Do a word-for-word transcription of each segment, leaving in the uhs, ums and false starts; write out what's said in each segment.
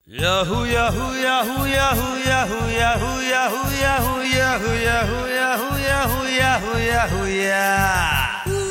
Yahoo, Yahoo, Yahoo, Yahoo, Yahoo, Yahoo, Yahoo, Yahoo, Yahoo, Yahoo, Yahoo, Yahoo, Yahoo, Yahoo, yeah.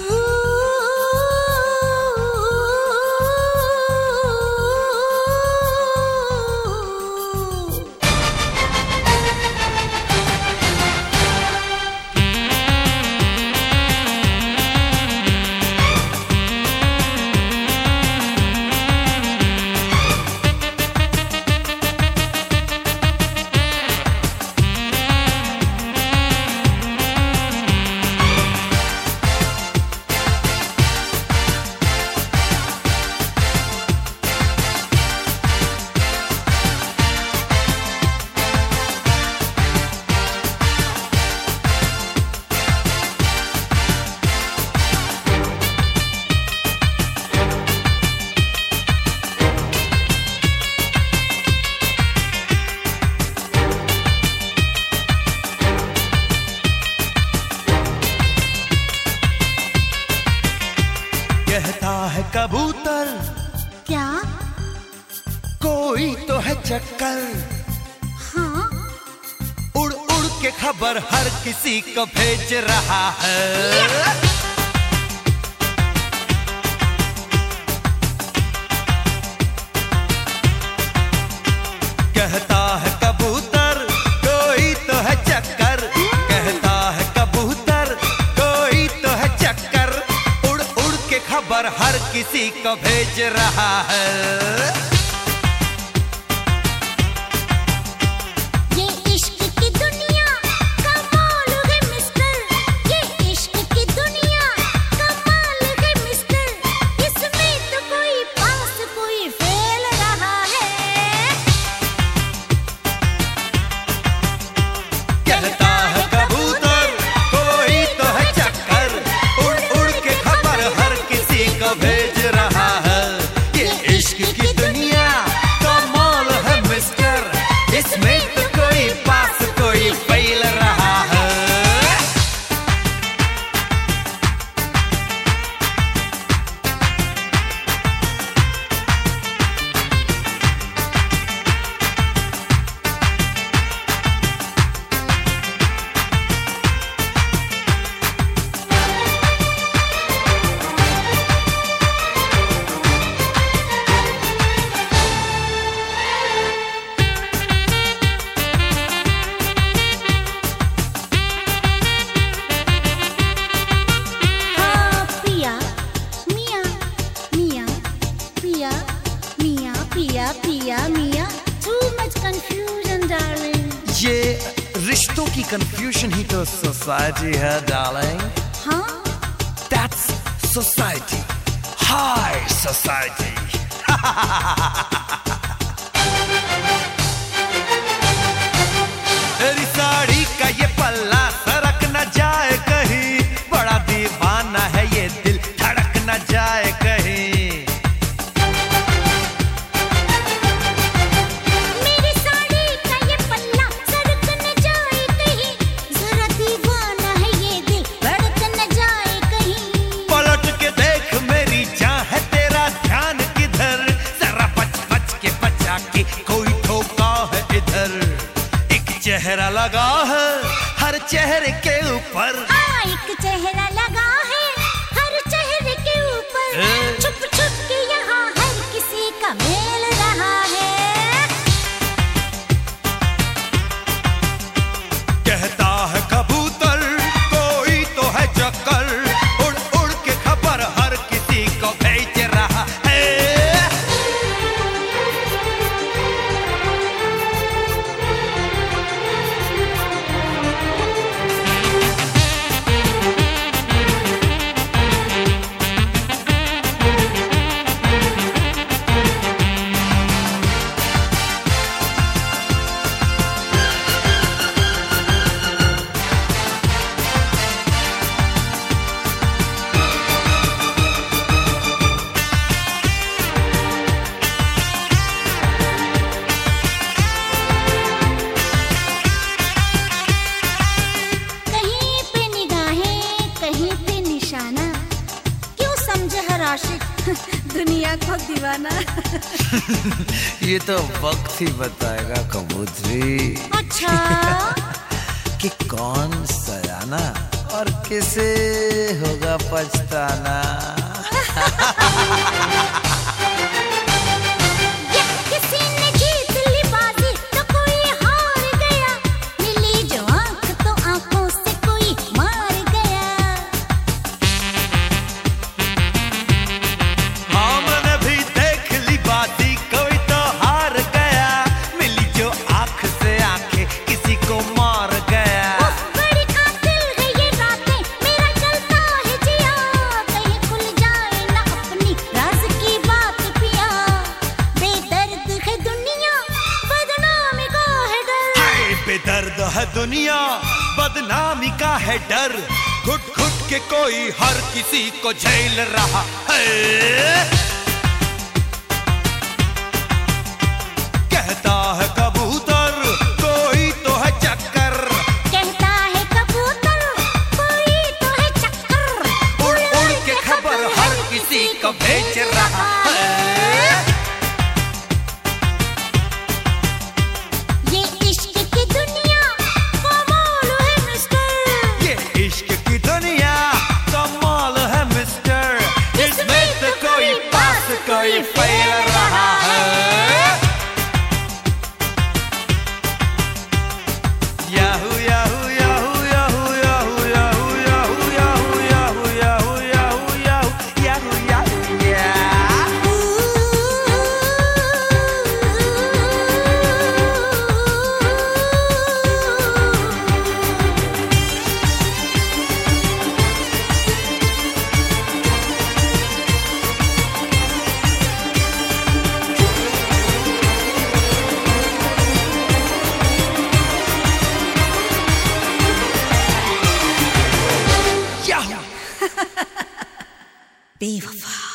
कहता है कबूतर क्या? कोई तो है चक्कर। हाँ? उड़ उड़ के खबर हर किसी को भेज रहा है। कहता है कबूतर कोई तो है चक्कर। कहता है कबूतर कोई तो है चक्कर। उड़ उड़ के खबर हर किसी को भेज रहा है। ये इश्क की दुनिया कमाल है मिस्टर, ये इश्क की दुनिया कमाल है मिस्टर, इसमें तो कोई पास कोई फेल रहा है। कहता है कबूतर कोई तो है चक्कर। उड़ उड़ के खबर हर किसी को भेज रहा है। ये इश्क की दुनिया कमाल है मिस्टर, इसमें तो कोई पास कोई फैल रहा है। हाँ पिया मिया मिया पिया मिया पिया पिया मिया, too much confusion darling। ये रिश्तों की कंफ्यूजन ही तो सोसाइटी है डार्लिंग। हाँ? That's society, high society। तेरी साड़ी का ये पल्ला सरक न जाए कहीं, बड़ा दीवाना है ये दिल धड़क न जाए कहीं। मेरी साड़ी का ये पल्ला सरक न जाए कहीं, जरा दीवाना है ये दिल धड़क न जाए कहीं। पलट के देख मेरी जान है तेरा ध्यान किधर, जरा बच बच के बचा के कोई ठोका है इधर। एक चेहरा लगा है हर चेहरे के ऊपर। हाँ, एक चेहरा लगा है हर चेहरे के ऊपर, ए? छुप छुप के यहाँ हर किसी का मेल रहा है। कहता है कबूतर कोई तो है चक्कर। उड़ उड़ के खबर हर किसी को भेज रहा है। दुनिया को दीवाना। ये तो वक्त ही बताएगा कबूतरी। अच्छा कि कौन सयाना और किसे होगा पछताना। किसी ने जीत ली बाजी तो कोई हार गया, मिली जो आंख तो आंखों से कोई मार गया। हाँ मैंने भी देख ली बाजी, कोई तो हार गया, मिली जो आंख से आंखें किसी को मार गया। बड़ी कातिल है ये रातें, मेरा चलता है जिया, कहीं खुल जाए ना अपनी राज की बात पिया। बेदर्द है दुनिया, बदनामी का है डर। हाय बेदर्द है दुनिया, बदनामी का है डर, घुट घुट के कोई हर किसी को झेल रहा है। कहता है कबूतर कोई तो है चक्कर, कहता है कबूतर कोई तो है चक्कर, उड़ उड़ के खबर हर किसी को भेज रहा है। ये इश्क की दुनिया कमाल है मिस्टर, ये इश्क की दुनिया कमाल है मिस्टर, इसमें तो कोई पास कोई फेल रहा है। Yahoo yahoo yahoo yahoo yahoo yahoo yahoo yahoo yahoo yahoo yahoo yahoo yahoo yahoo yahoo. बेवफा।